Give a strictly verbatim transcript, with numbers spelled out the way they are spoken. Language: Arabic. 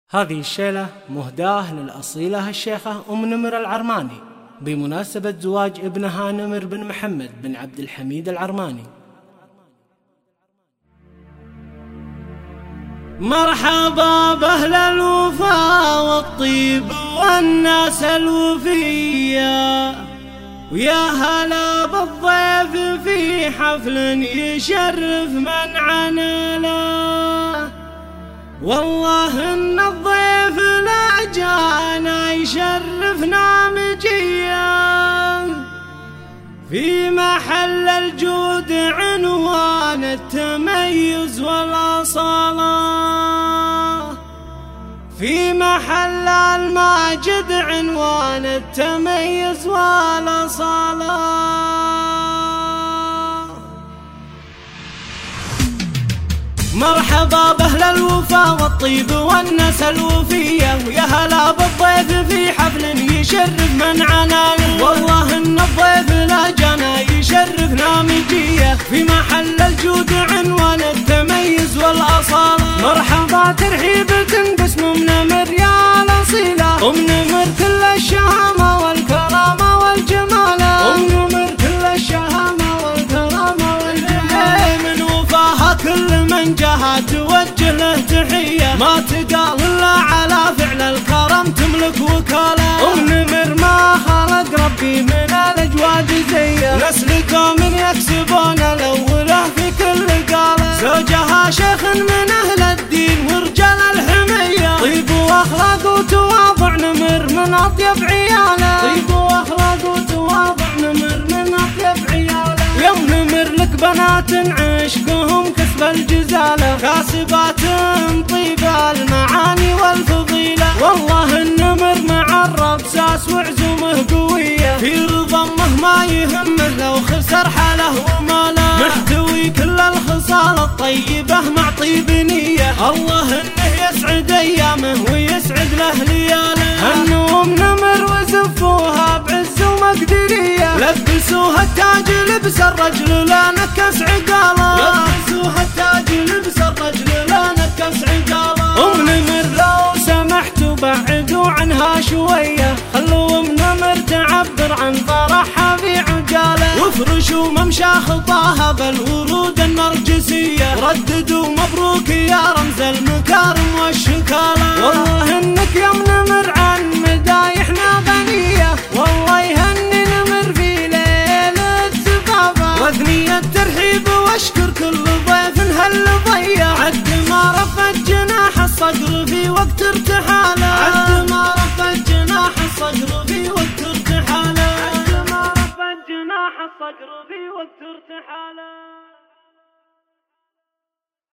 هذه الشيلة مهداة للأصيلة الشيخة أم نمر العرماني بمناسبة زواج ابنها نمر بن محمد بن عبد الحميد العرماني. مرحبا بأهل الوفا والطيب والناس الوفية، ويا هلا بالضيف في حفل يشرف من عناله. والله ان الضيف لا جانا يشرفنا مجيا، في محل الجود عنوان التميز والأصالة، في محل الماجد عنوان التميز والأصالة. مرحبا بأهل الوفا والطيب والناس الوفية، ويا هلا بالضيف في حفل يشرف من عناله. والله ان الضيف لا جانا يشرفنا مجية، في محل الجود عنوان التميز والأصالة. مرحبا ترحيبة باسم ام نمر يا الأصيلة، ام نمر كل الشهامة والكرامة والجمالة، ام نمر كل الشهامة والكرامة والجمالة. من وفاها كل من جاها توجه له تحية، ما تقال الا على فعل الكرم تملك وكالة. ام نمر ما خلق ربي من الاجواد زيه، نسلكم من يكسبون الاوله في كل قاله. زوجها شيخ من اهل الدين ورجال الحمية، طيب واخلاق وتواضع نمر من اطيب عياله، طيب واخلاق وتواضع نمر من اطيب عياله. يا ام نمر لك بنات عشقهم كسب الجزالة، كاسبات طيب المعاني والفضيلة. والله النمر مع الرب ساس وعزومه قوية، في رضا ما يهمه لو خسر حاله وماله، محتوي كل الخصال الطيبة مع طيب نية. الله انه يسعد ايامه ويسعد له لياله. هنوا ام نمر وزفوها بعز ومقدرية، لبسوها التاج لبس الرجل لا نكس عقاله، لبسوها التاج لبس الرجل لا نكس عقاله. ام نمر لو سمحتوا بعدوا عنها شوية، خلوا ام نمر تعبر عن فرحها في عجاله، وافرشوا ممشى خطاها بالورود النرجسية، رددوا مبروك يا رمز المكارم والشكالة. والله انك يا ام نمر عن مدايحنا غنية، والله يهني نمر في ليلة زفافه، واثني الترحيب واشكر كل ضيف هل ضيع، عد ما رفع جناح الصقر في وقت ارتحاله، عد ما رفع جناح الصقر في وقت ارتحاله، عد ما رفع جناح الصقر في وقت ارتحاله.